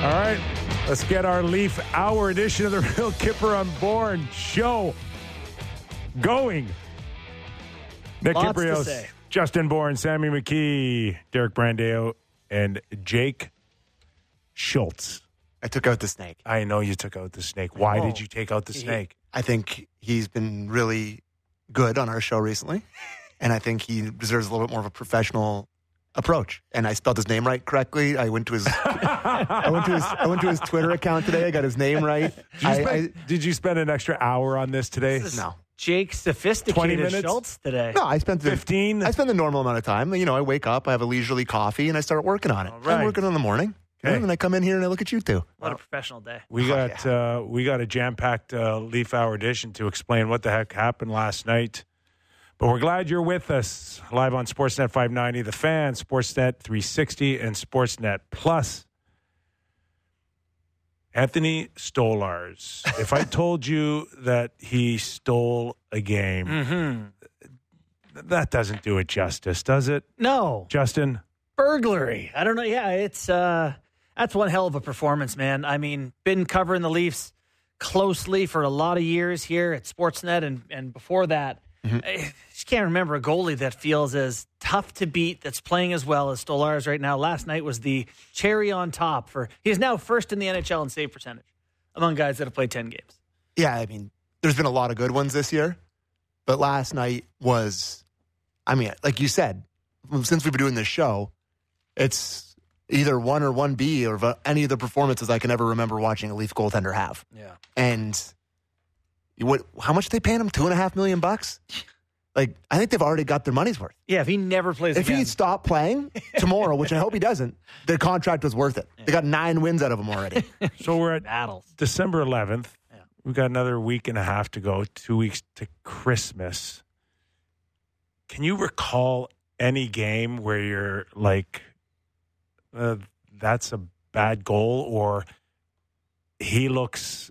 All right, let's get our Leaf Hour edition of the Real Kipper Unborn show going. Nick Lots to Kiprios, say. Justin Bourne, Sammy McKee, Derek Brandeo, and Jake Schultz. I took out the snake. I know you took out the snake. Why did you take out the snake? I think he's been really good on our show recently, and I think he deserves a little bit more of a professional approach. And I spelled his name right correctly. I went to his I went to his Twitter account today. I got his name right. Did you spend an extra hour on this today? No. Jake's 20 sophisticated minutes? Schultz today. No, I spent 15? I spend the normal amount of time. You know, I wake up, I have a leisurely coffee, and I start working on it. All right. I'm working in the morning. Okay. And then I come in here and I look at you two. What a professional day. We got a jam-packed Leaf Hour edition to explain what the heck happened last night. But we're glad you're with us live on Sportsnet 590, The Fan, Sportsnet 360, and Sportsnet Plus. Anthony Stolarz. If I told you that he stole a game, that doesn't do it justice, does it, No. Justin? Burglary. I don't know. Yeah, it's that's one hell of a performance, man. I mean, been covering the Leafs closely for a lot of years here at Sportsnet and before that. I just can't remember a goalie that feels as tough to beat, that's playing as well as Stolarz right now. Last night was the cherry on top for he's now first in the NHL in save percentage among guys that have played 10 games. Yeah, I mean, there's been a lot of good ones this year, but last night was, I mean, like you said, since we've been doing this show, it's either 1 or 1B or any of the performances I can ever remember watching a Leaf goaltender have. Yeah. And how much are they paying him? $2.5 million? Like, I think they've already got their money's worth. Yeah, if he never plays If again. he stopped playing tomorrow, which I hope he doesn't, their contract was worth it. They got 9 wins out of him already. So we're at battles. December 11th. Yeah. We've got another week and a half to go, 2 weeks to Christmas. Can you recall any game where you're like, that's a bad goal, or he looks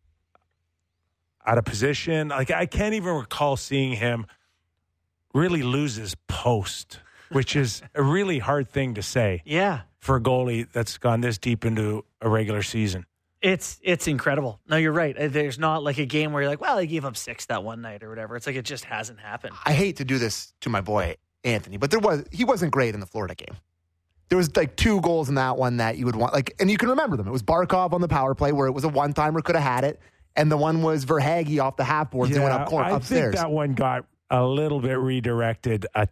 out of position? Like, I can't even recall seeing him really lose his post, which is a really hard thing to say Yeah. for a goalie that's gone this deep into a regular season. It's incredible. No, you're right. There's not like a game where you're like, well, he gave up 6 that one night or whatever. It's like it just hasn't happened. I hate to do this to my boy, Anthony, but he wasn't great in the Florida game. There was like 2 goals in that one that you would want, like, and you can remember them. It was Barkov on the power play where it was a one-timer, could have had it, and the one was Verhaeghe off the half boards and went up upstairs. I think that one got a little bit redirected tad.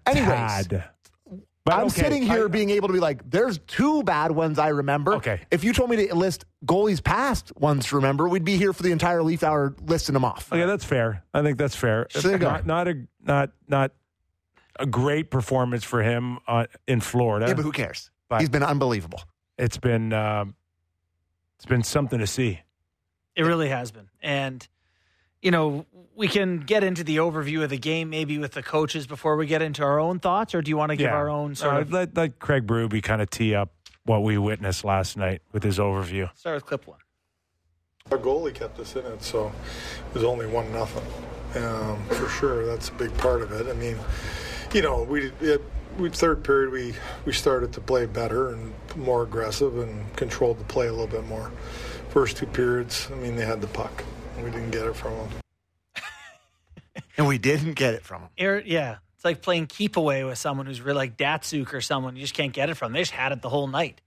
But I'm sitting here being able to be like, there's 2 bad ones I remember. Okay. If you told me to list goalies past ones to remember, we'd be here for the entire Leaf Hour listing them off. Okay, that's fair. I think that's fair. So there you go. Not a great performance for him in Florida. Yeah, but who cares? But he's been unbelievable. It's been something to see. It really has been. And, you know, we can get into the overview of the game maybe with the coaches before we get into our own thoughts, or do you want to give our own sort of... Let Craig Berube kind of tee up what we witnessed last night with his overview. Start with clip 1. Our goalie kept us in it, so it was only 1-0. For sure, that's a big part of it. I mean, you know, we third period we started to play better and more aggressive and controlled the play a little bit more. First 2 periods, I mean, they had the puck. We didn't get it from them. And we didn't get it from him. Yeah. It's like playing keep away with someone who's really like Datsuk or someone you just can't get it from. They just had it the whole night.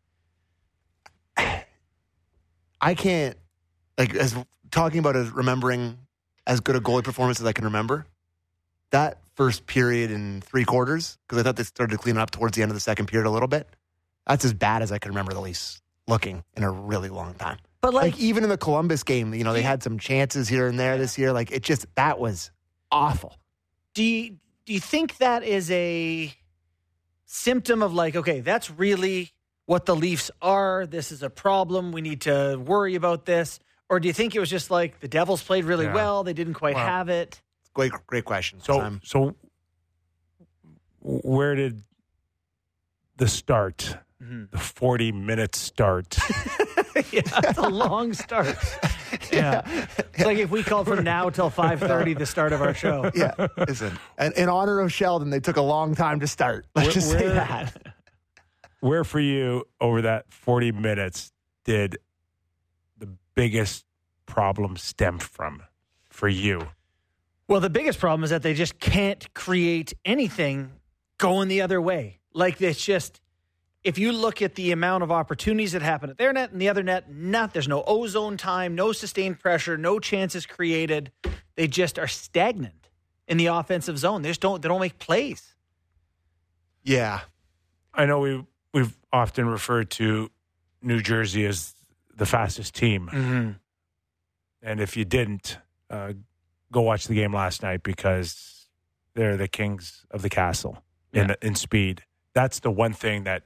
I can't, like, as talking about as remembering as good a goalie performance as I can remember, that first period and 3 quarters, because I thought they started to clean up towards the end of the second period a little bit, that's as bad as I can remember the Leafs looking in a really long time. But like even in the Columbus game, you know, they had some chances here and there this year. Like, that was awful. Do you think that is a symptom of like, okay, that's really what the Leafs are? This is a problem. We need to worry about this. Or do you think it was just like the Devils played really well, they didn't quite have it? Great question. So where did the start, the 40-minute start? Yeah, it's a long start. Yeah. It's like if we called from now till 5:30 the start of our show. Yeah. Listen, and in honor of Sheldon, they took a long time to start. Let's just say that. Where for you over that 40 minutes did the biggest problem stem from for you? Well, the biggest problem is that they just can't create anything going the other way. Like, it's just, if you look at the amount of opportunities that happen at their net and the other net, there's no ozone time, no sustained pressure, no chances created. They just are stagnant in the offensive zone. They don't make plays. Yeah. I know we've often referred to New Jersey as the fastest team. Mm-hmm. And if you didn't, go watch the game last night, because they're the kings of the castle in speed. That's the one thing that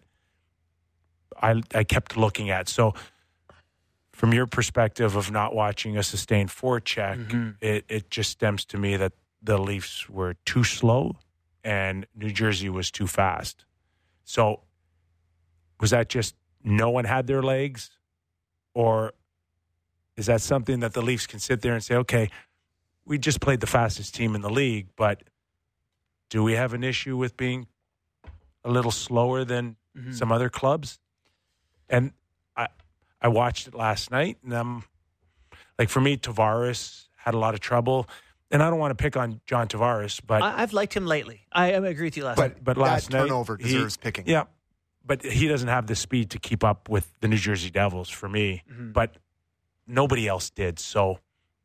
I kept looking at. So from your perspective of not watching a sustained forecheck, it just stems to me that the Leafs were too slow and New Jersey was too fast. So was that just no one had their legs? Or is that something that the Leafs can sit there and say, okay, we just played the fastest team in the league, but do we have an issue with being a little slower than some other clubs? And I watched it last night, and like, for me, Tavares had a lot of trouble. And I don't want to pick on John Tavares, but I've liked him lately. I agree with you last night. But last that night, turnover deserves picking. Yeah, but he doesn't have the speed to keep up with the New Jersey Devils for me. But nobody else did. So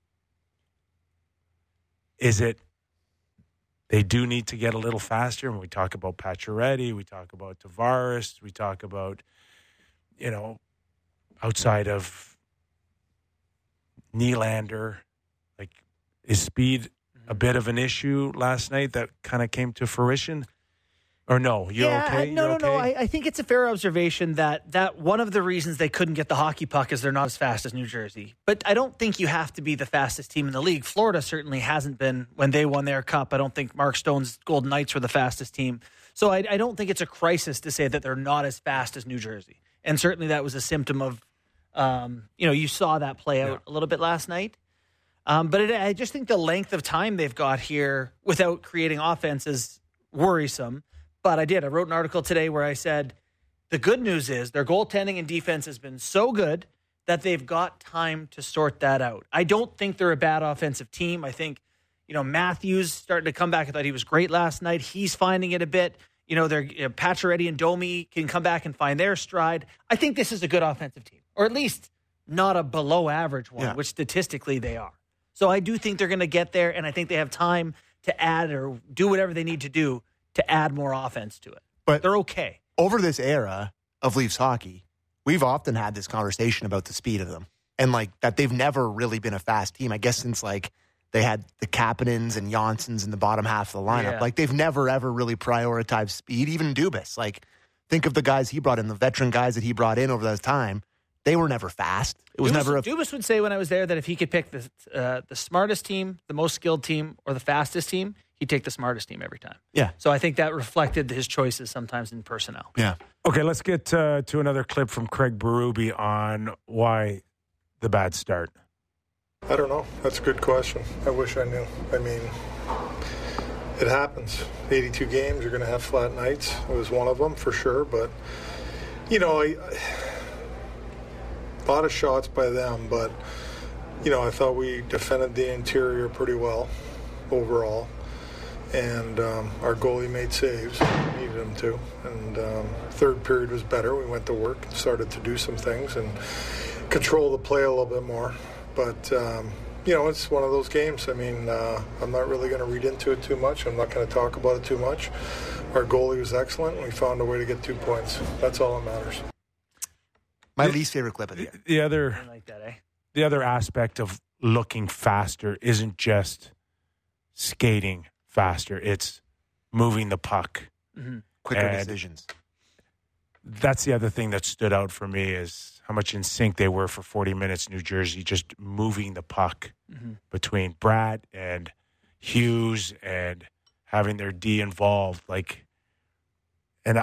is it they do need to get a little faster? When we talk about Pacioretty, we talk about Tavares, we talk about, outside of Nylander, like, is speed a bit of an issue last night that kind of came to fruition? Or no, you're okay? No. Okay? I think it's a fair observation that one of the reasons they couldn't get the hockey puck is they're not as fast as New Jersey. But I don't think you have to be the fastest team in the league. Florida certainly hasn't been when they won their cup. I don't think Mark Stone's Golden Knights were the fastest team. So I don't think it's a crisis to say that they're not as fast as New Jersey. And certainly that was a symptom of, you saw that play out a little bit last night. But I just think the length of time they've got here without creating offense is worrisome. But I wrote an article today where I said the good news is their goaltending and defense has been so good that they've got time to sort that out. I don't think they're a bad offensive team. I think, Matthews starting to come back. I thought he was great last night. He's finding it a bit. Pacioretty and Domi can come back and find their stride. I think this is a good offensive team, or at least not a below average one, which statistically they are. So I do think they're going to get there, and I think they have time to add or do whatever they need to do to add more offense to it. But they're okay. Over this era of Leafs hockey, we've often had this conversation about the speed of them, and that they've never really been a fast team. I guess since they had the Kapanens and Janssens in the bottom half of the lineup. Yeah. They've never ever really prioritized speed. Even Dubas, think of the guys he brought in, the veteran guys that he brought in over that time. They were never fast. It was never. Dubas would say when I was there that if he could pick the smartest team, the most skilled team, or the fastest team, he'd take the smartest team every time. Yeah. So I think that reflected his choices sometimes in personnel. Yeah. Okay, let's get to another clip from Craig Berube on why the bad start. I don't know. That's a good question. I wish I knew. I mean, it happens. 82 games, you're going to have flat nights. It was one of them for sure. But, a lot of shots by them. But, I thought we defended the interior pretty well overall. And our goalie made saves. We needed him to. And third period was better. We went to work and started to do some things and control the play a little bit more. But, it's one of those games. I mean, I'm not really going to read into it too much. I'm not going to talk about it too much. Our goalie was excellent. We found a way to get 2 points. That's all that matters. My least favorite clip of the year. The other, I like that, eh? the other aspect of looking faster isn't just skating faster. It's moving the puck. Quicker decisions. That's the other thing that stood out for me is how much in sync they were for 40 minutes, New Jersey, just moving the puck between Brad and Hughes and having their D involved. And I've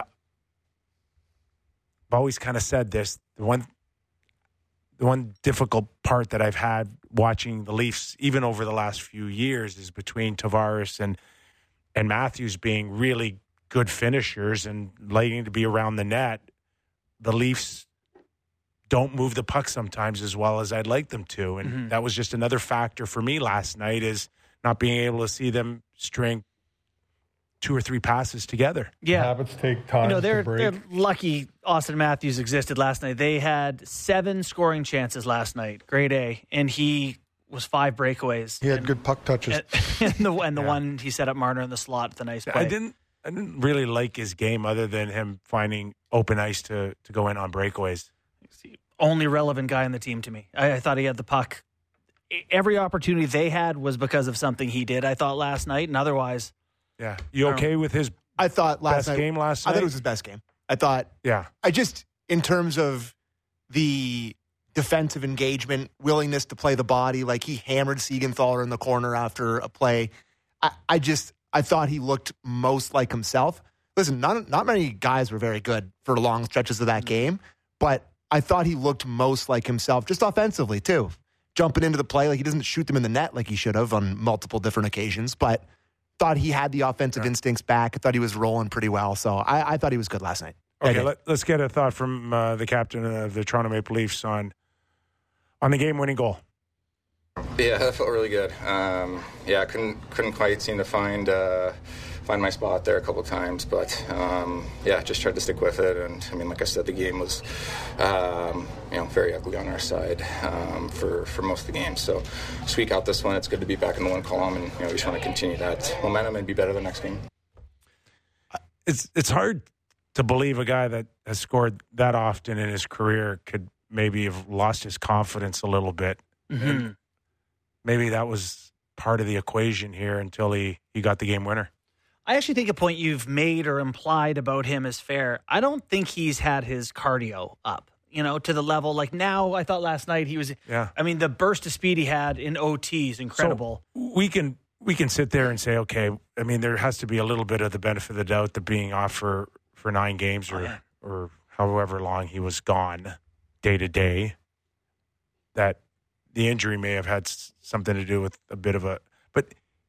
always kind of said this, the one difficult part that I've had watching the Leafs, even over the last few years, is between Tavares and Matthews being really good finishers and liking to be around the net. The Leafs don't move the puck sometimes as well as I'd like them to. And that was just another factor for me last night, is not being able to see them string 2 or 3 passes together. Yeah. Habits take time they're to break. lucky Austin Matthews existed last night. They had 7 scoring chances last night, grade A, and he was 5 breakaways. He had good puck touches. And the one he set up Marner in the slot with a nice play. I didn't really like his game other than him finding open ice to go in on breakaways. Only relevant guy on the team to me. I thought he had the puck. Every opportunity they had was because of something he did, I thought, last night, and otherwise. Yeah. You okay with his I thought best game last night? I thought it was his best game. I thought, Yeah. I just, in terms of the defensive engagement, willingness to play the body, like he hammered Siegenthaler in the corner after a play. I thought he looked most like himself. Listen, not many guys were very good for long stretches of that game, but I thought he looked most like himself, just offensively too. Jumping into the play, like he doesn't shoot them in the net like he should have on multiple different occasions, but thought he had the offensive instincts back. I thought he was rolling pretty well, so I thought he was good last night. Okay, let's get a thought from the captain of the Toronto Maple Leafs on the game-winning goal. Yeah, that felt really good. I couldn't quite seem to find my spot there a couple of times, but just tried to stick with it. And I mean, like I said, the game was very ugly on our side for most of the game. So squeak out this one. It's good to be back in the one column, and we just want to continue that momentum and be better the next game. It's hard to believe a guy that has scored that often in his career could maybe have lost his confidence a little bit. Mm-hmm. Maybe that was part of the equation here until he got the game winner. I actually think a point you've made or implied about him is fair. I don't think he's had his cardio up, to the level. Like now, I thought last night he was, I mean, the burst of speed he had in OT is incredible. So we can sit there and say, okay, I mean, there has to be a little bit of the benefit of the doubt that being off for 9 games or however long he was gone day to day, that the injury may have had something to do with a bit of but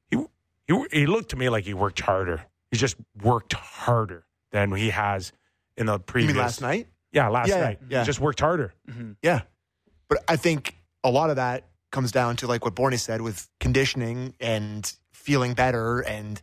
he looked to me like he worked harder. He just worked harder than he has in the previous. You mean last night? Yeah, last night. Yeah. He just worked harder. Mm-hmm. Yeah. But I think a lot of that comes down to like what Borny said with conditioning and feeling better, and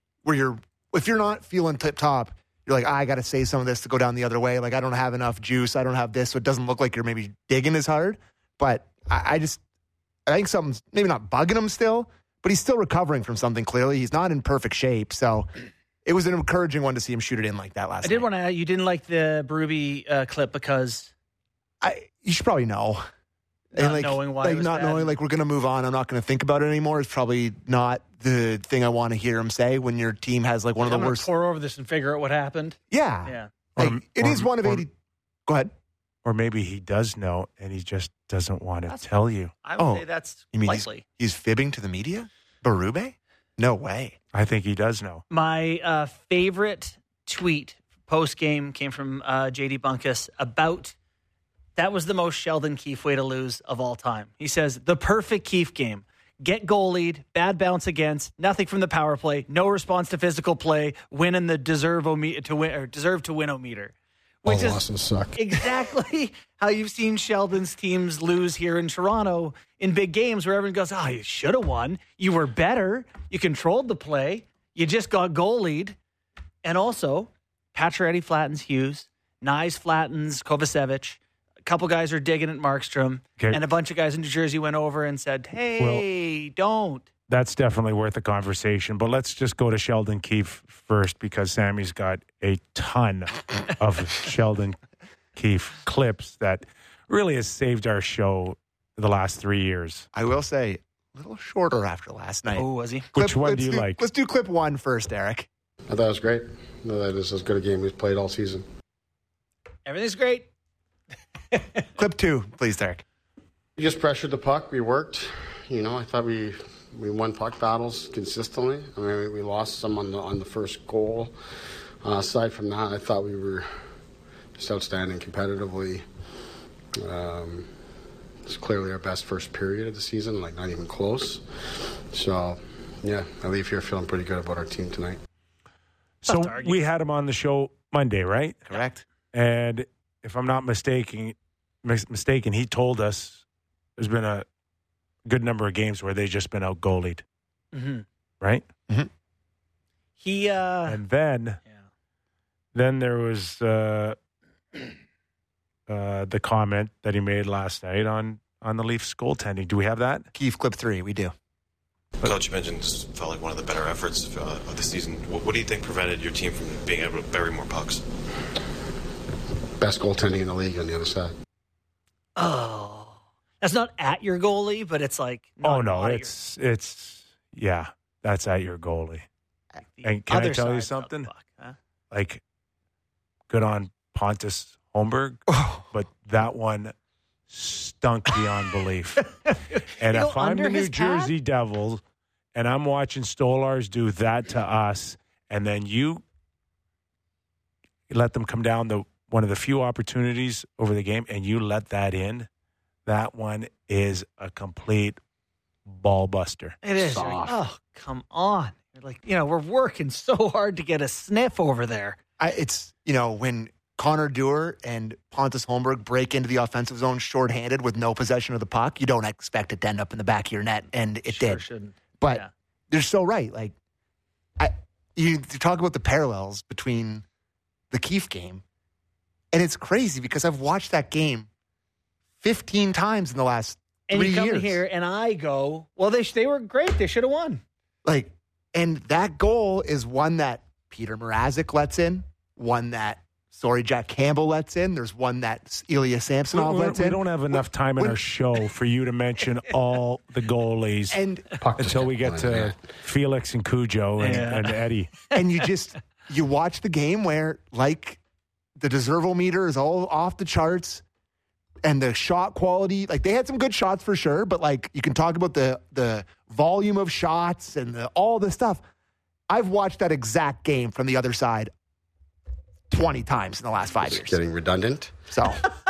if you're not feeling tip top, you're like, I got to say some of this to go down the other way. Like, I don't have enough juice. I don't have this. So it doesn't look like you're maybe digging as hard. But I think something's maybe not bugging him still, but he's still recovering from something clearly. He's not in perfect shape. So it was an encouraging one to see him shoot it in like that last night. I did want to add, you didn't like the Berube clip because... You should probably know. Not knowing why it was not bad. knowing, like, we're going to move on. I'm not going to think about it anymore. It's probably not the thing I want to hear him say when your team has like one of the worst. Pour over this and figure out what happened. Yeah. It is one of 80. Go ahead. Or maybe he does know and he just doesn't want to tell you. I would say that's you mean likely. He's fibbing to the media? Berube? No way. I think he does know. My favorite tweet post-game came from J.D. Bunkus about that was the most Sheldon Keefe way to lose of all time. He says, the perfect Keefe game. Get goalied, bad bounce against, nothing from the power play, no response to physical play, win in the deserve to win-o-meter. All losses suck. Exactly how you've seen Sheldon's teams lose here in Toronto in big games where everyone goes, you should have won. You were better. You controlled the play. You just got goalied. And also, Pacioretty flattens Hughes. Nyes flattens Kovacevic. A couple guys are digging at Markstrom. Okay. And a bunch of guys in New Jersey went over and said, hey, don't. That's definitely worth a conversation. But let's just go to Sheldon Keefe first because Sammy's got a ton of Sheldon Keefe clips that really has saved our show the last 3 years. I will say, a little shorter after last night. Oh, was he? Which one do you like? Let's do clip 1 first, Eric. I thought it was great. I thought it was as good a game we've played all season. Everything's great. Clip 2, please, Eric. We just pressured the puck. We worked. I thought we won puck battles consistently. I mean, we lost some on the first goal. Aside from that, I thought we were just outstanding competitively. It's clearly our best first period of the season, like not even close. So, yeah, I leave here feeling pretty good about our team tonight. So we had him on the show Monday, right? Correct. And if I'm not mistaken, mistaken, he told us there's been a good number of games where they've just been out goalied. Mm-hmm. Right? Mm-hmm. He And then there was the comment that he made last night on the Leafs goaltending. Do we have that? Keefe clip 3, we do. Coach, you mentioned this felt like one of the better efforts of the season. What do you think prevented your team from being able to bury more pucks? Best goaltending in the league on the other side. Oh, that's not at your goalie, but it's like it's that's at your goalie. And can I tell you something? Like, good on Pontus Holmberg, but that one stunk beyond belief. And if I'm the New Jersey Devils and I'm watching Stolarz do that to us, and then you let them come down one of the few opportunities over the game, and you let that in, that one is a complete ball buster. It is. Oh, come on. You're like, we're working so hard to get a sniff over there. It's, when Connor Dewar and Pontus Holmberg break into the offensive zone shorthanded with no possession of the puck, you don't expect it to end up in the back of your net, and it did. Shouldn't. But they're so right. Like, you talk about the parallels between the Keefe game, and it's crazy because I've watched that game 15 times in the last 3 years. And you come here, and I go, well, they were great. They should have won. Like, and that goal is one that Peter Mrazek lets in, one that Jack Campbell lets in. There's one that Ilya Samsonov lets in. We don't have enough time in our show for you to mention all the goalies until we get to Felix and Cujo and Eddie. And you watch the game where, like, the deservometer is all off the charts, and the shot quality, like, they had some good shots for sure, but, like, you can talk about the volume of shots and all the stuff. I've watched that exact game from the other side 20 times in the last 5 years. Getting redundant. So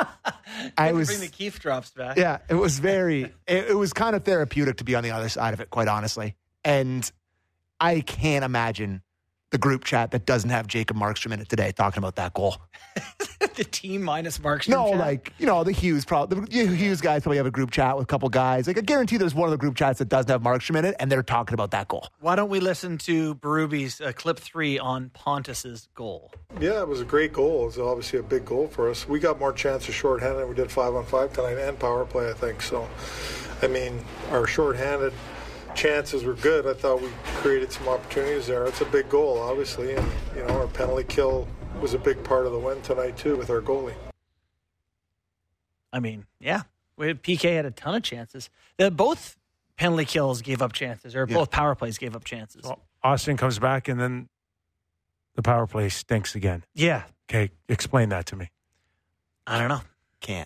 I was bring the Keefe drops back. Yeah, it was it was kind of therapeutic to be on the other side of it, quite honestly. And I can't imagine the group chat that doesn't have Jacob Markstrom in it today talking about that goal. The team minus Markstrom. No, chat? like, the Hughes Hughes guys probably have a group chat with a couple guys. Like, I guarantee there's one of the group chats that doesn't have Markstrom in it, and they're talking about that goal. Why don't we listen to Berube's clip 3 on Pontus's goal? Yeah, it was a great goal. It was obviously a big goal for us. We got more chances shorthanded than we did 5-on-5 tonight, and power play, I think. So, I mean, our shorthanded chances were good. I thought we created some opportunities there. It's a big goal, obviously, and our penalty kill was a big part of the win tonight too with our goalie. I mean, PK had a ton of chances. Both penalty kills gave up chances, or both power plays gave up chances. Well, Austin comes back, and then the power play stinks again. Yeah. Okay, explain that to me. I don't know. Can't.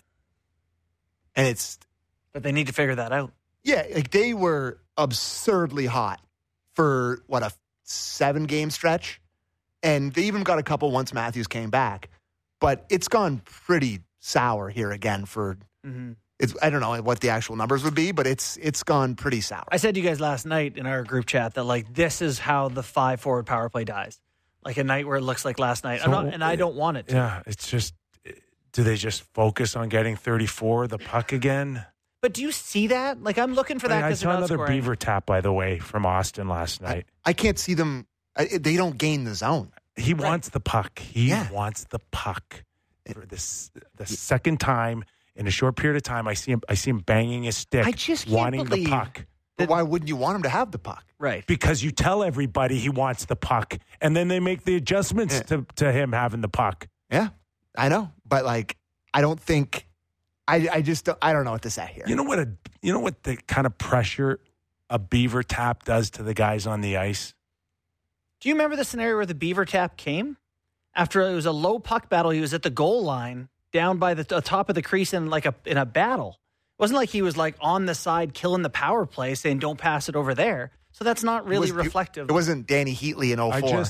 And but they need to figure that out. Yeah, like, they were absurdly hot for, a 7-game stretch? And they even got a couple once Matthews came back. But it's gone pretty sour here again for I don't know what the actual numbers would be, but it's gone pretty sour. I said to you guys last night in our group chat that, like, this is how the 5-forward power play dies. Like a night where it looks like last night. I don't want it to. Yeah, it's just, do they just focus on getting 34 the puck again? But do you see that? Like, I'm looking for that because I saw another beaver tap, by the way, from Austin last night. I can't see them. They don't gain the zone. He wants the puck. He wants the puck. For the second time in a short period of time, I see him banging his stick, I just can't wanting the believe puck. But why wouldn't you want him to have the puck? Right. Because you tell everybody he wants the puck, and then they make the adjustments to him having the puck. Yeah, I know. But, like, I don't think I just don't, I don't know what to say here. You know what the kind of pressure a beaver tap does to the guys on the ice? Do you remember the scenario where the beaver tap came? After it was a low puck battle, he was at the goal line, down by the top of the crease in in a battle. It wasn't like he was, like, on the side killing the power play, saying don't pass it over there. So that's not really reflective. It wasn't Danny Heatley in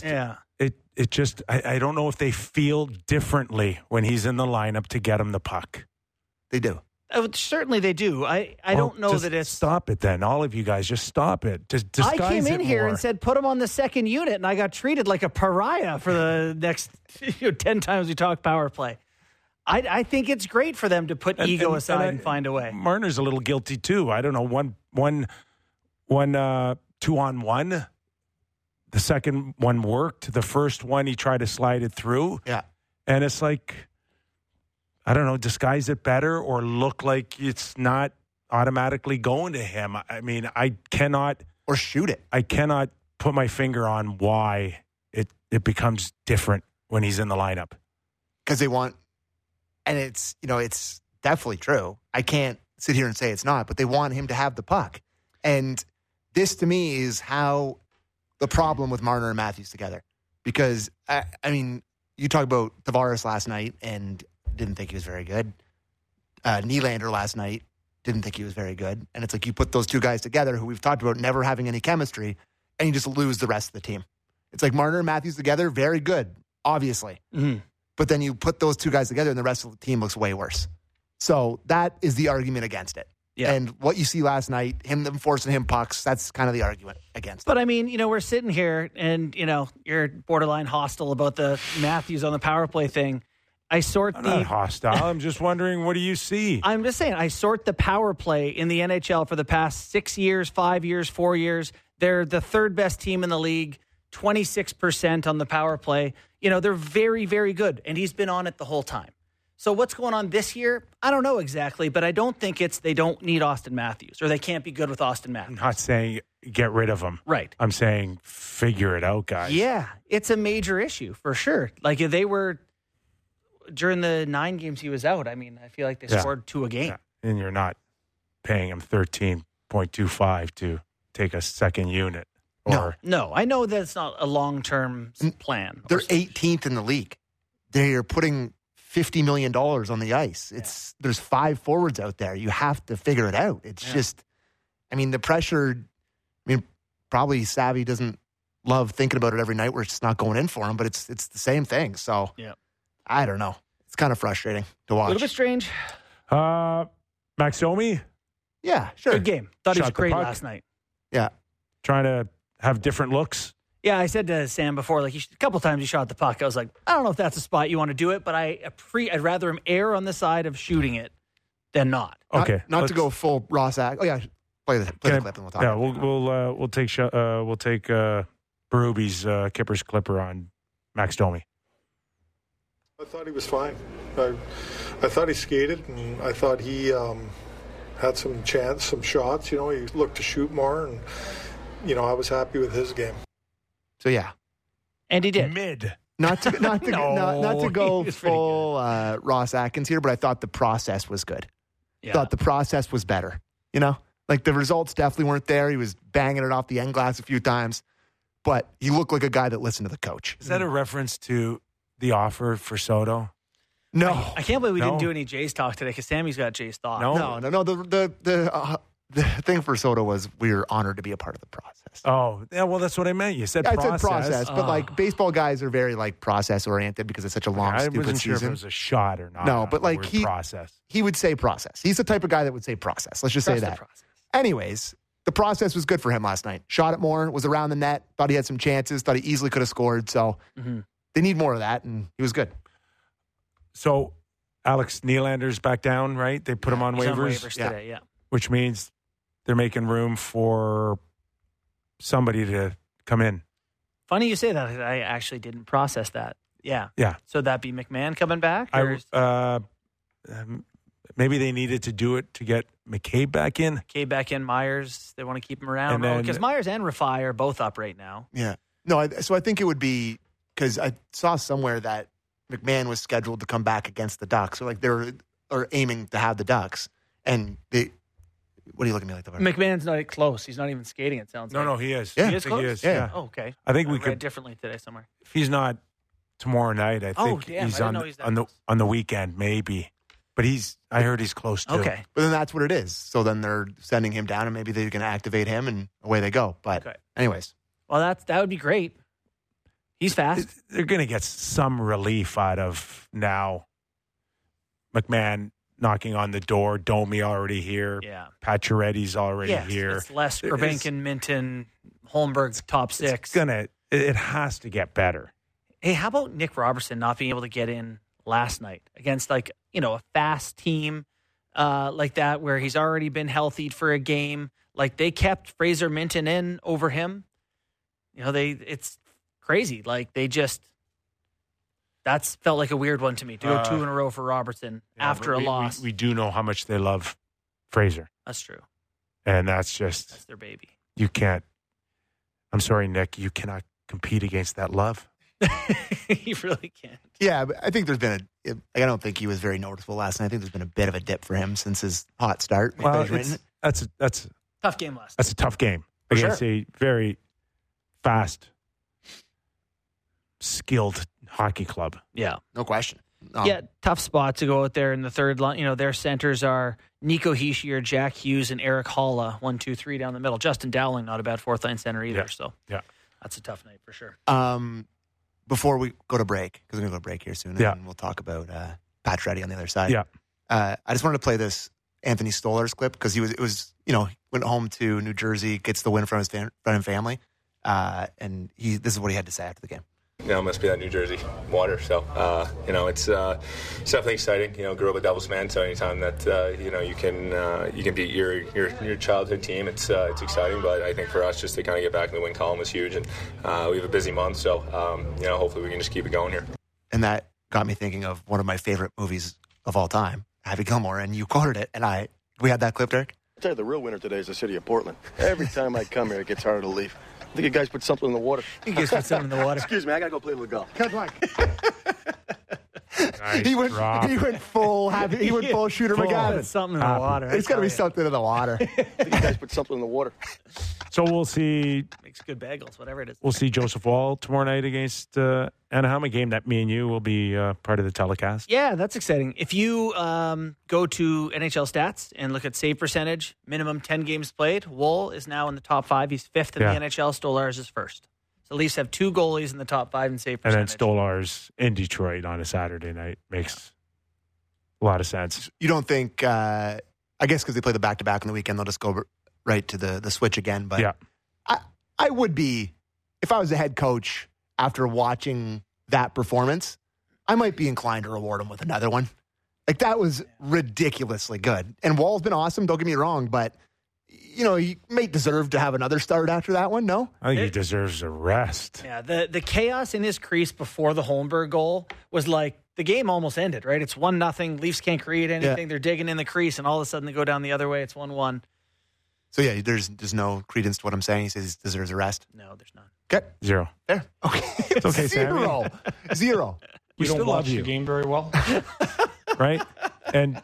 04. I don't know if they feel differently when he's in the lineup to get him the puck. They do. Certainly they do. I don't know that it's... Stop it then. All of you guys, just stop it. Just disguise I came in here more. and said, put him on the second unit, and I got treated like a pariah for the next 10 times we talk power play. I think it's great for them to put ego aside and find a way. Marner's a little guilty too. I don't know, one 2-on-1. The second one worked. The first one, he tried to slide it through. Yeah. And it's like, I don't know, disguise it better or look like it's not automatically going to him. I mean, Or shoot it. I cannot put my finger on why it becomes different when he's in the lineup. Because they want, and it's definitely true. I can't sit here and say it's not, but they want him to have the puck. And this, to me, is how the problem with Marner and Matthews together. Because, I mean, you talk about Tavares last night and didn't think he was very good. Nylander last night, didn't think he was very good. And it's like you put those two guys together who we've talked about never having any chemistry, and you just lose the rest of the team. It's like Marner and Matthews together, very good, obviously. Mm-hmm. But then you put those two guys together and the rest of the team looks way worse. So that is the argument against it. Yeah. And what you see last night, them forcing him pucks, that's kind of the argument against it. But I mean, we're sitting here and, you're borderline hostile about the Matthews on the power play thing. I'm not hostile. I'm just wondering, what do you see? I'm just saying, I sort the power play in the NHL for the past 6 years, 5 years, 4 years. They're the third best team in the league, 26% on the power play. They're very, very good. And he's been on it the whole time. So what's going on this year? I don't know exactly, but I don't think it's they don't need Austin Matthews or they can't be good with Austin Matthews. I'm not saying get rid of him. Right. I'm saying figure it out, guys. Yeah, it's a major issue for sure. Like if they were during the 9 games he was out, I mean, I feel like they scored 2 a game. Yeah. And you're not paying him $13.25 to take a second unit. No, I know that it's not a long-term plan. They're 18th in the league. They're putting $50 million on the ice. There's 5 forwards out there. You have to figure it out. It's just, I mean, the pressure, probably Savvy doesn't love thinking about it every night where it's just not going in for him, but it's the same thing. So I don't know. It's kind of frustrating to watch. A little bit strange. Max Domi? Yeah, sure. Good game. Thought he was Shot the great puck. last night. Yeah. Trying to have different looks. Yeah, I said to Sam before, like a couple times he shot the puck. I was like, I don't know if that's a spot you want to do it, but I'd rather him err on the side of shooting it than not. Okay, Not to go full Ross act. Oh yeah, play the clip and we'll talk. Yeah, about it. we'll take Berube's Kipper's Clipper on Max Domi. I thought he was fine. I thought he skated, and I thought he had some shots. He looked to shoot more, and I was happy with his game. So yeah, and he did. Mid. Not to go he was full Ross Atkins here, but I thought the process was good. Yeah. Thought the process was better. Like the results definitely weren't there. He was banging it off the end glass a few times, but he looked like a guy that listened to the coach. Is that a reference to the offer for Soto? No, I can't believe we didn't do any Jay's talk today because Sammy's got Jay's thought. No. No. The thing for Soto was we were honored to be a part of the process. Oh, yeah. Well, that's what I meant. You said process. I said process, but like baseball guys are very like process oriented because it's such a long, I stupid wasn't season. sure if it was a shot or not. No, but like process. He would say process. He's the type of guy that would say process. Let's just say that. Anyways, the process was good for him last night. Shot it more, was around the net, thought he had some chances, thought he easily could have scored. So they need more of that, and he was good. So Alex Nylander's back down, right? They put him on He's waivers. on waivers today, yeah. Which means they're making room for somebody to come in. Funny you say that. I actually didn't process that. Yeah. Yeah. So that'd be McMahon coming back? Or maybe they needed to do it to get McCabe back in. McCabe back in, Myers, they want to keep him around. And then- Because Myers and Rafai are both up right now. Yeah. No, so I think it would be because I saw somewhere that McMahon was scheduled to come back against the Ducks. So like they're aiming to have the Ducks. And they, what are you looking at me like that? McMahon's not close. He's not even skating, it sounds like. No, he is. Yeah. I He is think close? he is. Yeah. Yeah. Oh, okay. I think we read could. differently today somewhere. If he's not tomorrow night, I Oh, think damn, he's I didn't on know he's that on the close. on the weekend maybe. But I heard he's close too. Okay. But then that's what it is. So then they're sending him down, and maybe they're going to activate him, and away they go. But Okay. anyways, Well, that would be great. He's fast. They're going to get some relief out of now. McMahon knocking on the door. Domi already here. Yeah. Pacioretty's already Yes, here. it's less It's- Urbankin, Minton, Holmberg, top six. It has to get better. Hey, how about Nick Robertson not being able to get in last night against a fast team like that where he's already been healthy for a game. Like they kept Fraser Minton in over him. It's crazy. Like that's felt like a weird one to me to go 2 in a row for Robertson after a loss. We do know how much they love Fraser. That's true. And that's their baby. You can't. I'm sorry, Nick. You cannot compete against that love. You really can't. Yeah, but I think there's been I don't think he was very noticeable last night. I think there's been a bit of a dip for him since his hot start. Well, that's tough game last. That's a tough game against a very fast, skilled hockey club. Yeah, no question. Yeah, tough spot to go out there in the third line. Their centers are Nico Hischier, Jack Hughes, and Eric Halla. 1, 2, 3 down the middle. Justin Dowling, not a bad fourth line center either. Yeah. So yeah, that's a tough night for sure. Before we go to break, because we're going to go to break here soon, and we'll talk about Pacioretty on the other side. Yeah, I just wanted to play this Anthony Stolarz clip because he went home to New Jersey, gets the win from his friend and family, and this is what he had to say after the game. It must be that New Jersey water. So, it's definitely exciting. Grew up a Devils fan, so anytime that you can beat your childhood team, it's exciting. But I think for us, just to kind of get back in the win column was huge, and we have a busy month. So, hopefully we can just keep it going here. And that got me thinking of one of my favorite movies of all time, Happy Gilmore, and you quoted it, and we had that clip, Derek. I'll tell you, the real winner today is the city of Portland. Every time I come here, it gets harder to leave. I think you guys put something in the water. You guys put something in the water. Excuse me, I gotta go play a little golf. Good luck. Nice he went full Shooter McGavin. Something in the water. It's got to be something in the water. I think you guys put something in the water. So we'll see. Makes good bagels, whatever it is. We'll see Joseph Woll tomorrow night against Anaheim, a game that me and you will be part of the telecast. Yeah, that's exciting. If you go to NHL stats and look at save percentage, minimum 10 games played, Woll is now in the top 5. He's 5th in the NHL. Stolarz is 1st. So the Leafs have 2 goalies in the top 5 in save percentage. And then Stolarz in Detroit on a Saturday night makes a lot of sense. You don't think, I guess because they play the back-to-back on the weekend, they'll just go right to the switch again. But yeah. I would be, if I was a head coach after watching that performance, I might be inclined to reward him with another one. Like, that was ridiculously good. And Wall's been awesome, don't get me wrong, but, he may deserve to have another start after that one, no? I think he deserves a rest. Yeah, the chaos in his crease before the Holmberg goal was like, the game almost ended, right? It's 1-0. Leafs can't create anything. Yeah. They're digging in the crease, and all of a sudden they go down the other way. It's 1-1. So, yeah, there's no credence to what I'm saying. He says he deserves a rest. No, there's not. Okay. 0. There. Okay. It's okay, Zero. Zero. We don't watch the game very well. Right? And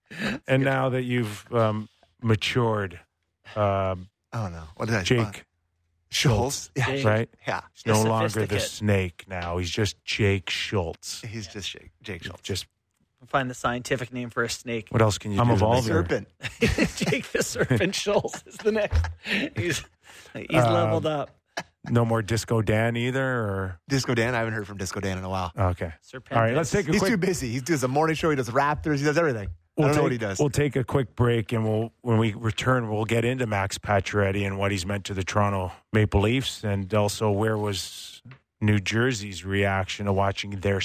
now that you've matured, oh, no. What did I say? Jake Schultz. Yeah. Right? Yeah. He's no longer the snake now. He's just Jake Schultz. He's just Jake Schultz. Just find the scientific name for a snake. What else can you do? I'm evolving. Serpent. Jake the Serpent Schultz is the next. He's leveled up. No more Disco Dan either? Or Disco Dan? I haven't heard from Disco Dan in a while. Okay. Serpent. All right, let's take a He's quick... too busy. He does a morning show. He does Raptors. He does everything. I don't know what he does. We'll take a quick break, and when we return, we'll get into Max Pacioretty and what he's meant to the Toronto Maple Leafs, and also where was New Jersey's reaction to watching their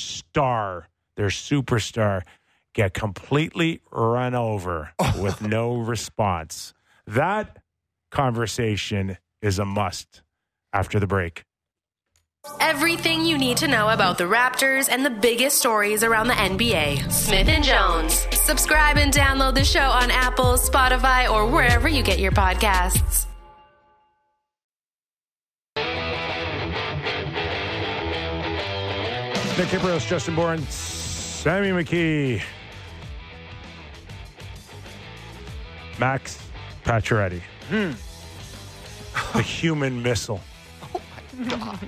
superstar, get completely run over with no response. That conversation is a must after the break. Everything you need to know about the Raptors and the biggest stories around the NBA. Smith & Jones. Subscribe and download the show on Apple, Spotify, or wherever you get your podcasts. Nick Kypreos, Justin Bourne, Sammy McKee, Max Pacioretty. The human missile. Oh, my God.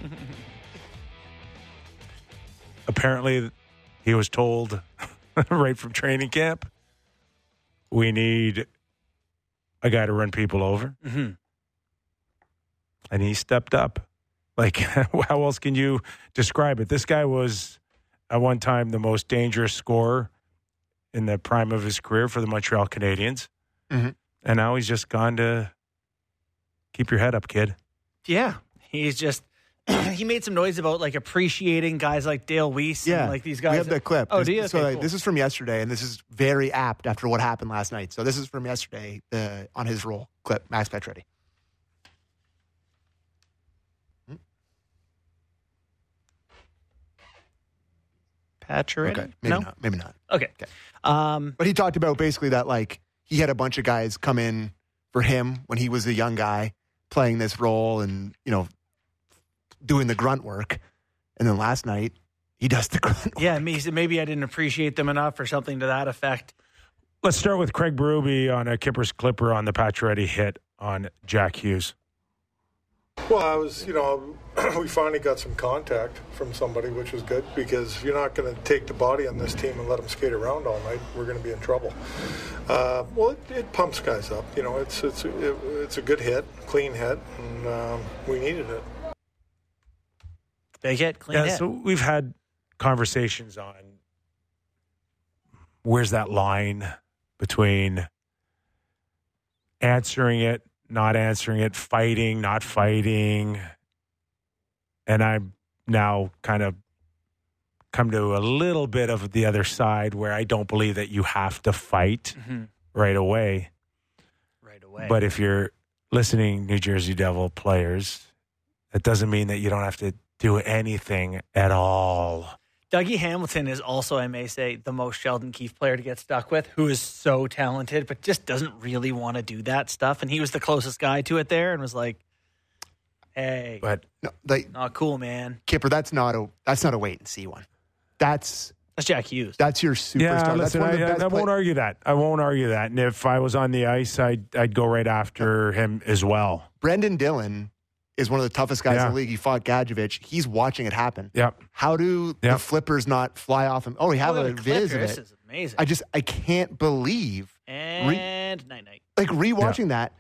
Apparently, he was told right from training camp, we need a guy to run people over. Mm-hmm. And he stepped up. Like, how else can you describe it? This guy was, at one time, the most dangerous scorer in the prime of his career for the Montreal Canadiens. Mm-hmm. And now he's just gone to keep your head up, kid. Yeah. He's just, he made some noise about like appreciating guys like Dale Weiss. Yeah, and, like these guys. we have that clip. Oh, do you? So Okay, cool. this is from yesterday, and this is very apt after what happened last night. So this is from yesterday on his roll clip, Max Pacioretty. Pacioretty? Okay, maybe not. Okay. But he talked about basically that like he had a bunch of guys come in for him when he was a young guy playing this role and, doing the grunt work. And then last night he does the grunt work. Yeah, maybe I didn't appreciate them enough or something to that effect. Let's start with Craig Berube on a Kipper's Clipper on the Pacioretty hit on Jack Hughes. Well, we finally got some contact from somebody, which was good, because if you're not going to take the body on this team and let them skate around all night, we're going to be in trouble. It pumps guys up. It's a good hit, clean hit, and we needed it. Big hit, clean hit. So we've had conversations on where's that line between answering it, not answering it, fighting, not fighting. And I'm now kind of come to a little bit of the other side where I don't believe that you have to fight right away. Right away. But if you're listening, New Jersey Devil players, that doesn't mean that you don't have to do anything at all. Dougie Hamilton is also, I may say, the most Sheldon Keefe player to get stuck with, who is so talented, but just doesn't really want to do that stuff. And he was the closest guy to it there and was like, hey, But not cool, man. Kipper, that's not a wait and see one. That's Jack Hughes. That's your superstar. Yeah, That's listen, one of the best I won't argue that. I won't argue that. And if I was on the ice, I'd go right after him as well. Brendan Dillon is one of the toughest guys in the league. He fought Gadjevich. He's watching it happen. Yep. How do the flippers not fly off him? Oh, we have a viz of it. This is amazing. I can't believe. And night-night. Like rewatching that.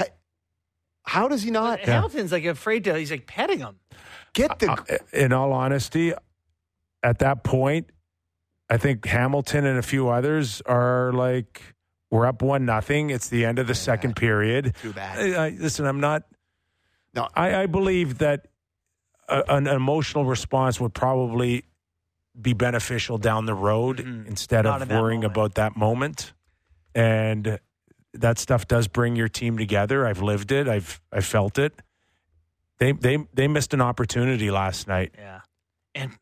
How does he not? Hamilton's like afraid to. He's like petting him. Get the. In all honesty, at that point, I think Hamilton and a few others are like, we're up 1-0. It's the end of the second period. Too bad. Listen, I'm not. No, I believe that an emotional response would probably be beneficial down the road instead of worrying about that moment. And that stuff does bring your team together. I've lived it. I've felt it. They missed an opportunity last night. Yeah. And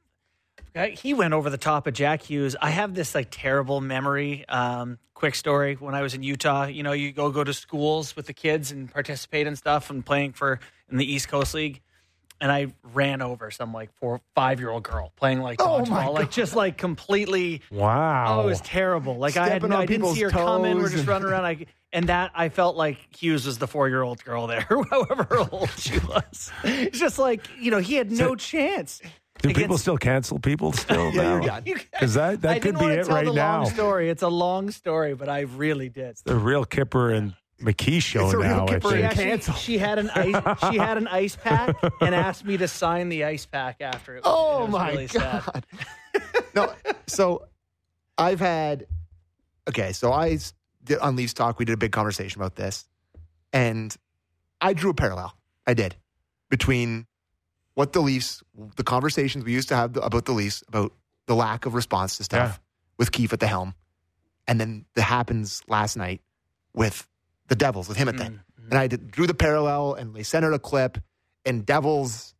he went over the top of Jack Hughes. I have this like terrible memory. Quick story. When I was in Utah, you go to schools with the kids and participate in stuff and playing in the East Coast League. And I ran over some like 4 or 5-year-old girl playing like dodgeball, like just like completely. Wow. Oh, it was terrible. Like I didn't see her coming. We're just running around. I felt like Hughes was the 4-year-old girl there, however old she was. It's just like, he had no chance. Do people still cancel people still now? Because that could be it right now. Long story. It's a long story, but I really did. It's the real Kipper and McKee show now. She had an ice pack and asked me to sign the ice pack after it. Oh, it was my really God. No, so I've had. Okay, so on Leafs Talk, we did a big conversation about this, and I drew a parallel. I did between what the conversations we used to have about the Leafs, about the lack of response to stuff with Keefe at the helm, and then that happens last night with the Devils, with him at the end. And I drew the parallel, and they sent out a clip, and the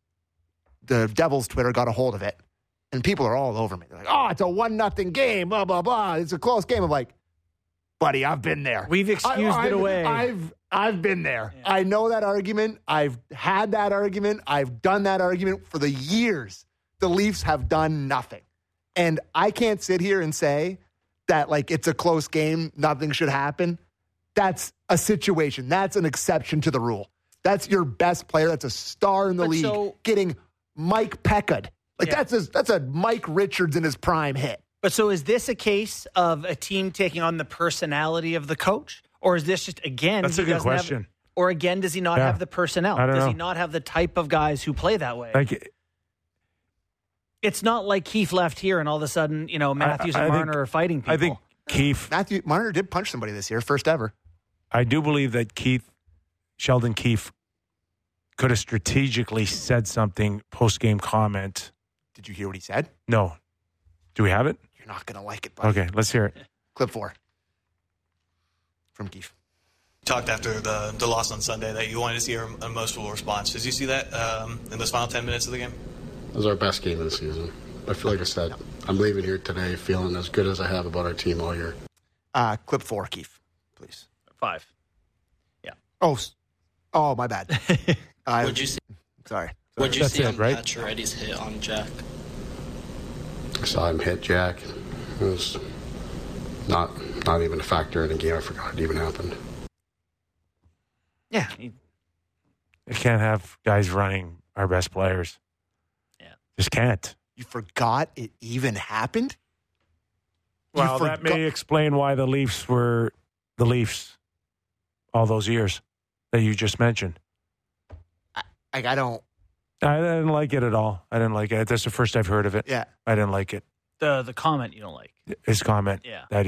Devils Twitter got a hold of it, and people are all over me. They're like, oh, it's a 1-0 game, blah, blah, blah. It's a close game. I'm like, buddy, I've been there. We've excused it away. I've been there. Yeah. I know that argument. I've had that argument. I've done that argument for the years. The Leafs have done nothing. And I can't sit here and say that, like, it's a close game, nothing should happen. That's a situation. That's an exception to the rule. That's your best player. That's a star in the league getting Mike Pecked. Like, that's a Mike Richards in his prime hit. But so is this a case of a team taking on the personality of the coach? Or is this just, again... That's a good question. Or again, does he not have the personnel? Does he not have the type of guys who play that way? It's not like Keefe left here and all of a sudden, Matthews and Marner are fighting people. I think Keefe... Marner did punch somebody this year, first ever. I do believe that Sheldon Keefe could have strategically said something post-game comment. Did you hear what he said? No. Do we have it? You're not going to like it, buddy. Okay, let's hear it. Clip 4 from Keefe. Talked after the loss on Sunday that you wanted to see a emotional response. Did you see that in those final 10 minutes of the game? It was our best game of the season. I feel like I said, I'm leaving here today feeling as good as I have about our team all year. Clip 4, Keefe, please. 5. Yeah. Oh, my bad. What'd you see? Sorry. What'd you see on right? Pacioretty's hit on Jack? I saw him hit Jack. It was not even a factor in the game. I forgot it even happened. Yeah. You can't have guys running our best players. Yeah. Just can't. You forgot it even happened? Well, that may explain why the Leafs were the Leafs all those years that you just mentioned. I don't. I didn't like it at all. I didn't like it. That's the first I've heard of it. Yeah. I didn't like it. The comment you don't like. His comment. Yeah. That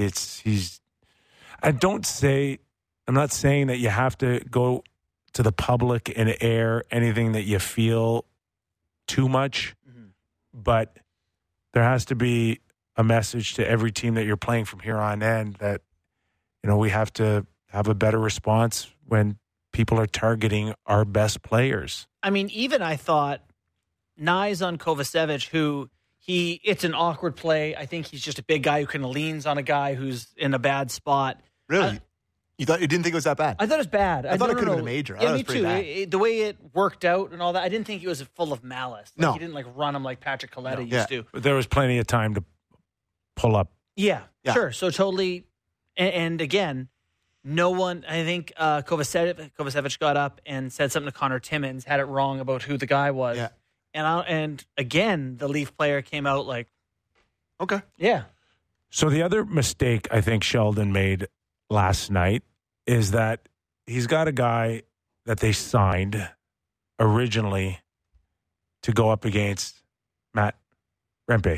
I'm not saying that you have to go to the public and air anything that you feel too much, but there has to be a message to every team that you're playing from here on in that, we have to have a better response when people are targeting our best players. I mean, even I thought Nyes on Kovacevic, who it's an awkward play. I think he's just a big guy who kind of leans on a guy who's in a bad spot. Really? You didn't think it was that bad? I thought it was bad. I thought it could have been major. Yeah, me too. The way it worked out and all that, I didn't think he was full of malice. No. He didn't run him like Patrick Coletta used to. But there was plenty of time to pull up. Yeah, sure. So totally. And again, no one, I think Kovacevic got up and said something to Connor Timmins, had it wrong about who the guy was. Yeah. And again, the Leaf player came out like, okay. Yeah. So the other mistake I think Sheldon made last night is that he's got a guy that they signed originally to go up against Matt Rempe.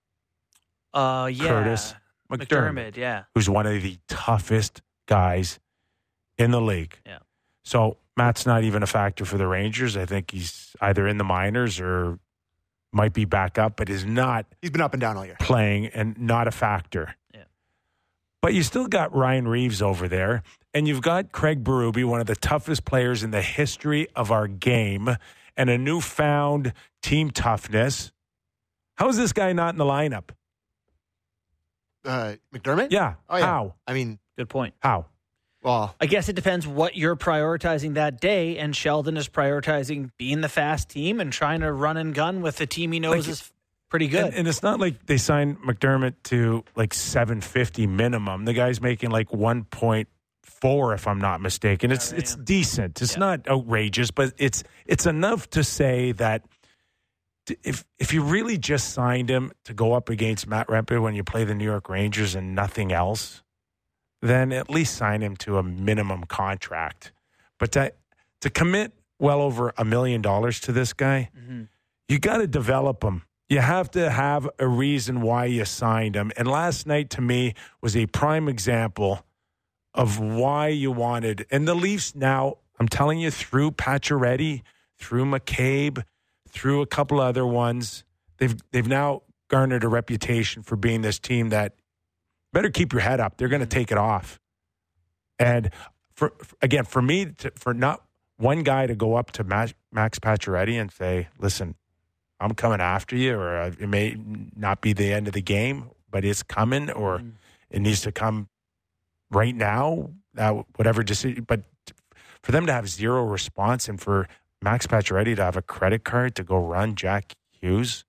Curtis McDermott, yeah. Who's one of the toughest guys in the league. Yeah. So Matt's not even a factor for the Rangers. I think he's either in the minors or might be back up, but is not. He's been up and down all year. Playing and not a factor. Yeah. But you still got Ryan Reeves over there, and you've got Craig Berube, one of the toughest players in the history of our game, and a newfound team toughness. How is this guy not in the lineup? McDermott? Yeah. Oh, yeah. How? I mean, good point. How? Well, I guess it depends what you're prioritizing that day, and Sheldon is prioritizing being the fast team and trying to run and gun with the team he knows is pretty good. And it's not like they signed McDermott to like $750 minimum. The guy's making like 1.4, if I'm not mistaken. It's decent. It's not outrageous, but it's enough to say that if you really just signed him to go up against Matt Rempe when you play the New York Rangers and nothing else, then at least sign him to a minimum contract. But to commit well over $1 million to this guy, you got to develop him. You have to have a reason why you signed him. And last night, to me, was a prime example of why you wanted. And the Leafs now, I'm telling you, through Pacioretty, through McCabe, through a couple other ones, they've now garnered a reputation for being this team that better keep your head up. They're going to take it off. And for me, for not one guy to go up to Max Pacioretty and say, listen, I'm coming after you, or it may not be the end of the game, but it's coming, or it needs to come right now, whatever decision. But for them to have zero response and for Max Pacioretty to have a credit card to go run Jack Hughes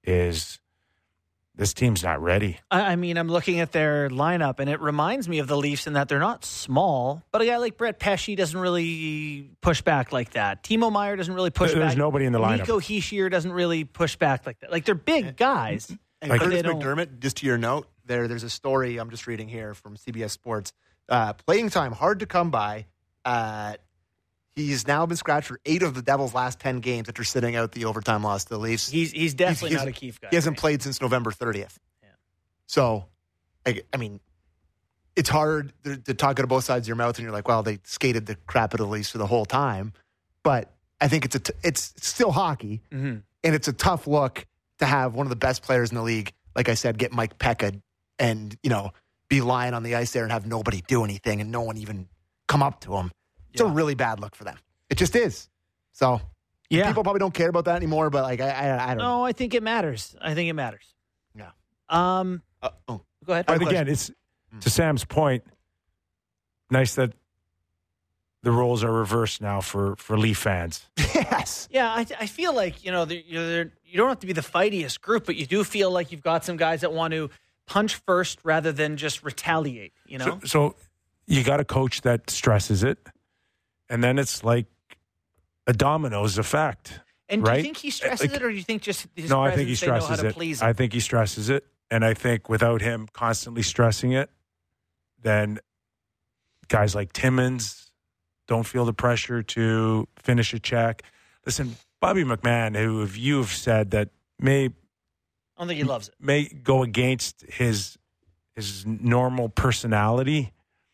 this team's not ready. I mean, I'm looking at their lineup, and it reminds me of the Leafs in that they're not small, but a guy like Brett Pesce doesn't really push back like that. Timo Meier doesn't really push back. There's nobody in the lineup. Nico Hischier doesn't really push back like that. Like, they're big guys. And Curtis McDermott, just to your note, there's a story I'm just reading here from CBS Sports. Playing time, hard to come by. He's now been scratched for 8 of the Devils' last 10 games after sitting out the overtime loss to the Leafs. He's definitely not a Keefe guy. He hasn't played since November 30th. Yeah. So, I mean, it's hard to talk out of both sides of your mouth, and you're like, well, they skated the crap out of the Leafs for the whole time. But I think it's still hockey, and it's a tough look to have one of the best players in the league, like I said, get Mike Pekka and, be lying on the ice there and have nobody do anything and no one even come up to him. It's a really bad look for them. It just is. So people probably don't care about that anymore, but I don't know. No, I think it matters. Yeah. Go ahead. But again, it's to Sam's point, nice that the roles are reversed now for Leaf fans. Yes. Yeah, I feel like, you don't have to be the fightiest group, but you do feel like you've got some guys that want to punch first rather than just retaliate, So you got a coach that stresses it, and then it's like a dominoes effect. And right? do you think he stresses it, or do you think just his No, I think he presence, they know how stresses to it. please him? I think he stresses it, and I think without him constantly stressing it, then guys like Timmins don't feel the pressure to finish a check. Listen, Bobby McMahon, who you've said that I don't think he loves it. may go against his normal personality.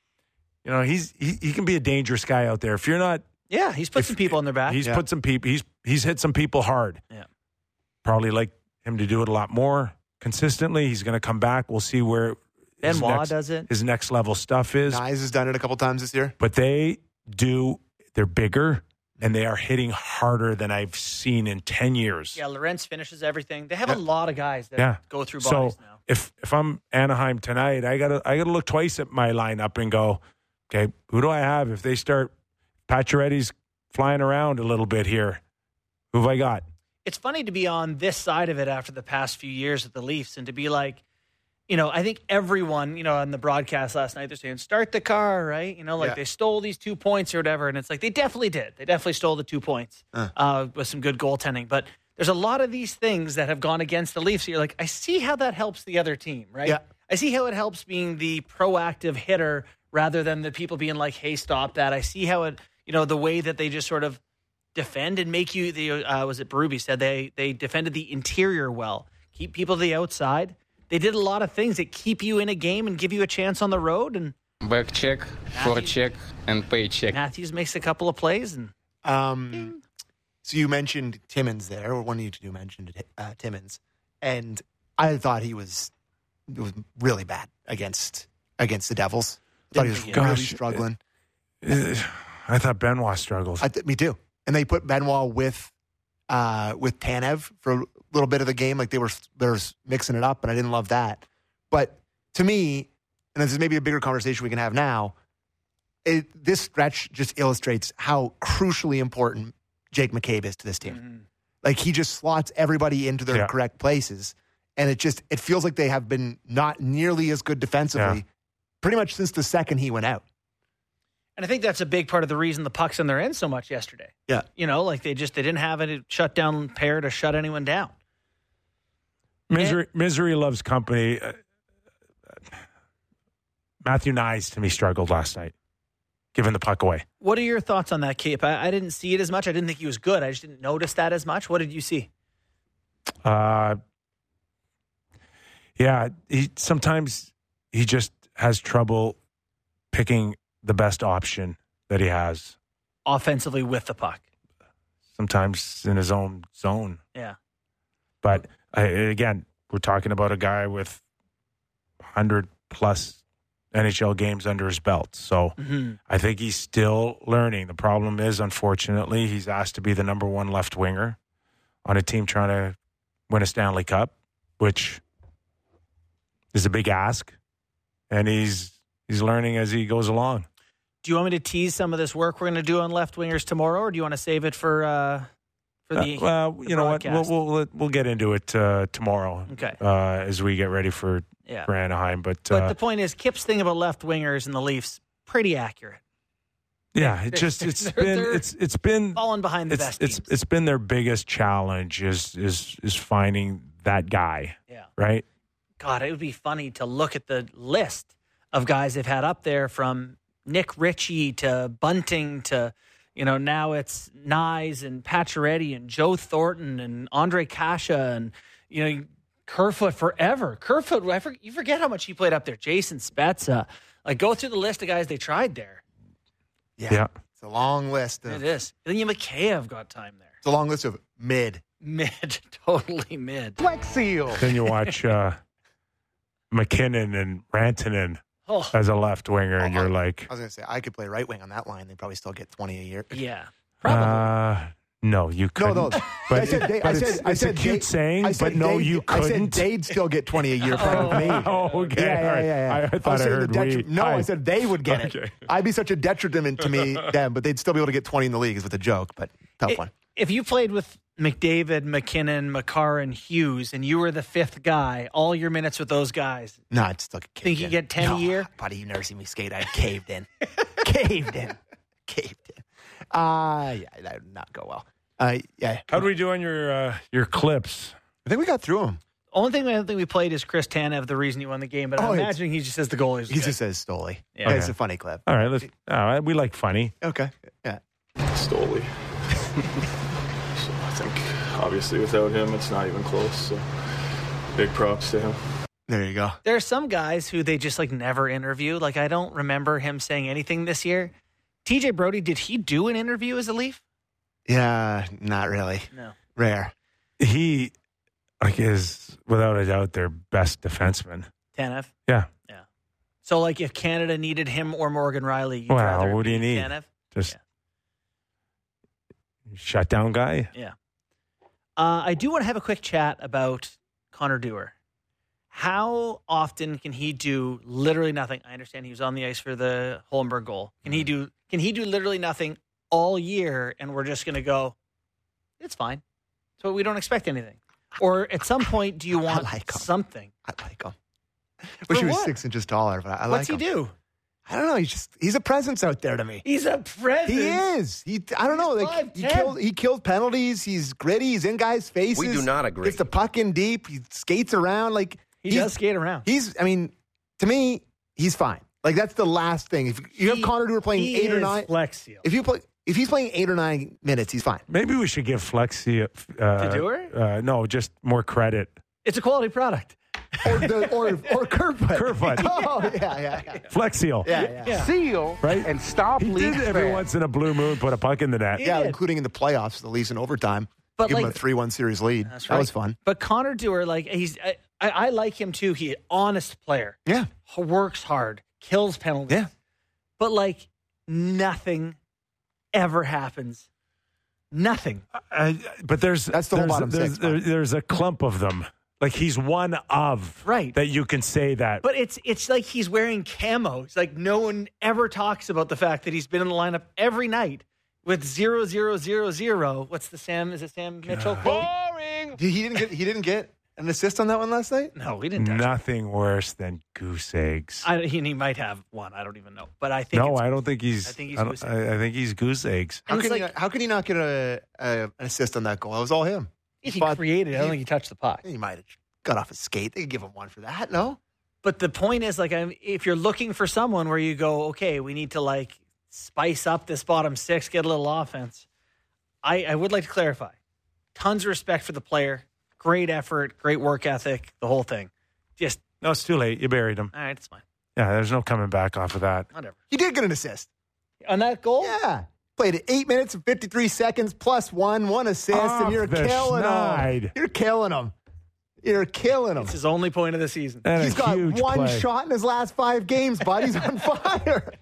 He can be a dangerous guy out there. If you're not, he's put some people on their back. He's put some people. He's hit some people hard. Yeah, probably like him to do it a lot more consistently. He's going to come back. We'll see where Benoit does it. His next level stuff is. Nyes has done it a couple times this year, but they're bigger. And they are hitting harder than I've seen in 10 years. Yeah, Lorentz finishes everything. They have a lot of guys that go through bodies now. If I'm Anaheim tonight, I gotta look twice at my lineup and go, okay, who do I have? If they start, Pacioretty's flying around a little bit here. Who have I got? It's funny to be on this side of it after the past few years with the Leafs and to be like, I think everyone, on the broadcast last night, they're saying, start the car, right? They stole these 2 points or whatever. And it's like, they definitely did. They definitely stole the 2 points with some good goaltending. But there's a lot of these things that have gone against the Leafs. So you're like, I see how that helps the other team, right? Yeah. I see how it helps being the proactive hitter rather than the people being like, hey, stop that. I see how it, the way that they just sort of defend and make you, was it Berube said they defended the interior well, keep people to the outside. They did a lot of things that keep you in a game and give you a chance on the road. And back check, forward check, and pay check. Matthews makes a couple of plays. And so you mentioned Timmins there, or one of you two mentioned Timmins, and I thought it was really bad against the Devils. I thought he was really struggling. I thought Benoit struggled. Me too. And they put Benoit with Tanev for a little bit of the game. Like they were mixing it up, and I didn't love that. But to me, and this is maybe a bigger conversation we can have now, this stretch just illustrates how crucially important Jake McCabe is to this team. Mm-hmm. Like he just slots everybody into their correct places. And it feels like they have been not nearly as good defensively pretty much since the second he went out. And I think that's a big part of the reason the puck's in their end so much yesterday. Yeah. They didn't have a shutdown pair to shut anyone down. Misery loves company. Matthew Nyes, to me, struggled last night, giving the puck away. What are your thoughts on that, Cape? I didn't see it as much. I didn't think he was good. I just didn't notice that as much. What did you see? Sometimes he just has trouble picking the best option that he has. Offensively with the puck. Sometimes in his own zone. Yeah. But again, we're talking about a guy with 100-plus NHL games under his belt. So I think he's still learning. The problem is, unfortunately, he's asked to be the number one left winger on a team trying to win a Stanley Cup, which is a big ask. And he's learning as he goes along. Do you want me to tease some of this work we're going to do on left wingers tomorrow, or do you want to save it for the you know broadcast? what? We'll get into it tomorrow. Okay. As we get ready for Anaheim, but the point is, Kip's thing about left wingers and the Leafs pretty accurate. Yeah, it's been falling behind the best teams. It's been their biggest challenge is finding that guy. Yeah. Right. God, it would be funny to look at the list of guys they've had up there, from Nick Ritchie to Bunting to, now it's Nyes and Pacioretty and Joe Thornton and Andre Kasha and, Kerfoot forever. Kerfoot, you forget how much he played up there. Jason Spezza. Go through the list of guys they tried there. Yeah. It's a long list. It is. Ilya Mikheyev got time there. It's a long list of mid. Mid. Totally mid. Flex Seal. Then you watch McKinnon and Rantanen as a left winger, and you're like, I was going to say, I could play right wing on that line. They'd probably still get 20 a year. Yeah. Probably. No, you couldn't. No. But, I said, it's a cute saying, but no, you couldn't. I said they'd still get 20 a year playing with me. Oh, okay. Yeah. I thought I heard we. No, I said they would get it. I'd be such a detriment to me, them, but they'd still be able to get 20 in the league is with a joke, but tough one. If you played with McDavid, McKinnon, Makar, and Hughes, and you were the fifth guy, all your minutes with those guys. No, I'd still get think you get 10 a year? Buddy, you've never seen me skate. I'd caved in. Caved in. Yeah, that would not go well. Yeah. How do we do on your clips? I think we got through them. Only thing I don't think we played is Chris Tanev, the reason he won the game. But I'm imagining he just says the goalie. He just says Stoley. Yeah. Okay. It's a funny clip. All right, we like funny. Okay. Yeah. Stoley. So I think obviously without him, it's not even close. So big props to him. There you go. There are some guys who they just never interview. I don't remember him saying anything this year. TJ Brody, did he do an interview as a Leaf? Yeah, not really. No. Rare. He is without a doubt their best defenseman. Tanev? Yeah. So if Canada needed him or Morgan Riley, you'd well, rather what do you need? Tanev? Just shutdown guy? Yeah. I do want to have a quick chat about Connor Dewar. How often can he do literally nothing? I understand he was on the ice for the Holmberg goal. Can he do literally nothing all year, and we're just going to go, it's fine. So we don't expect anything. Or at some point, do you want something? I like him. Wish he was 6 inches taller, but I like him. What's he do? I don't know. He's a presence out there to me. He's a presence. He is. I don't know. He kills penalties. He's gritty. He's in guys' faces. We do not agree. Gets the puck in deep. He skates around. He does skate around. To me, he's fine. That's the last thing. If you have Connor Dewar playing 8 or 9, Flex Seal. If he's playing 8 or 9 minutes, he's fine. Maybe we should give Flexi to Dewar? No, just more credit. It's a quality product. Or Kerfoot. Kerfoot. Oh, yeah. Flex Seal. Yeah. Seal, right? And stop he Leafs did every fans. once in a blue moon put a puck in the net. Yeah, including in the playoffs, the Leafs in overtime. But give him a 3-1 series lead. That's right. That was fun. But Connor Dewar, I like him too. He's an honest player. Yeah. Works hard. Kills penalties. Yeah. But nothing ever happens. Nothing. But that's the whole bottom six. There's a clump of them. He's one of that you can say that. But it's like he's wearing camo. It's no one ever talks about the fact that he's been in the lineup every night with 0-0-0-0. What's the Sam? Is it Sam Mitchell? Boring. He didn't get an assist on that one last night? No, we didn't. Nothing worse than goose eggs. He might have one. I don't even know. But I think I don't think he's. I think he's goose eggs. I think he's goose eggs. How can he not get an assist on that goal? It was all him. If he created it, I don't think he touched the puck. He might have got off his skate. They could give him one for that, no? But the point is, if you're looking for someone where you go, okay, we need to spice up this bottom six, get a little offense. I would like to clarify. Tons of respect for the player. Great effort, great work ethic, the whole thing. No, it's too late. You buried him. All right, it's fine. Yeah, there's no coming back off of that. Whatever. He did get an assist. On that goal? Yeah. Played it 8 minutes and 53 seconds plus one assist, and you're killing him. You're killing him. You're killing him. It's his only point of the season. And he's got one shot in his last 5 games, bud. He's on fire.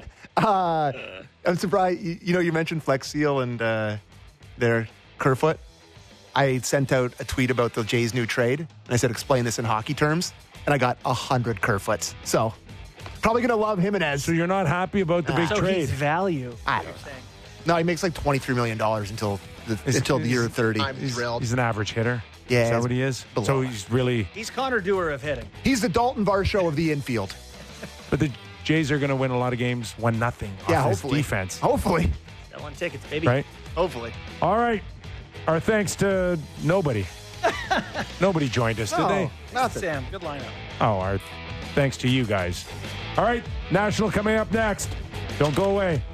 I'm surprised. You mentioned Flex Seal and their Kerfoot. I sent out a tweet about the Jays' new trade, and I said, explain this in hockey terms, and I got 100 Kerfoots. So, probably going to love Jimenez. So you're not happy about the big trade? He's value. I don't know. No, he makes $23 million until the year 30. I'm thrilled. He's an average hitter. Yeah. Is that what he is? Below. So he's Connor Dewar of hitting. He's the Dalton Varsho of the infield. But the Jays are going to win a lot of games 1-0 off his defense. Hopefully. Selling tickets, baby. Right? Hopefully. All right. Our thanks to nobody. Nobody joined us, did they? Nothing. Sam, good lineup. Oh, our thanks to you guys. All right. National coming up next. Don't go away.